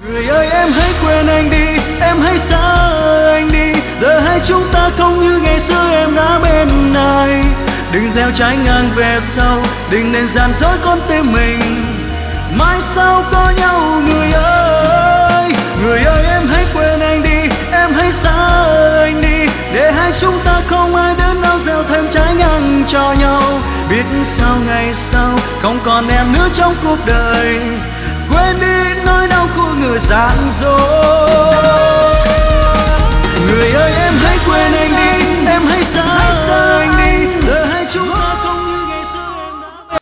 Người ơi em hãy quên anh đi, em hãy xa anh đi. Giờ hai chúng ta không như ngày xưa em đã bên này. Đừng gieo trái ngang về sau, đừng nên gian dối con tim mình. Mai sau có nhau người ơi. Người ơi em hãy quên anh đi, em hãy xa anh đi. Để hai chúng ta không ai đến nào gieo thêm trái ngang cho nhau. Biết sao ngày sau không còn em nữa trong cuộc đời. Quên đi nỗi đau của người gian dối.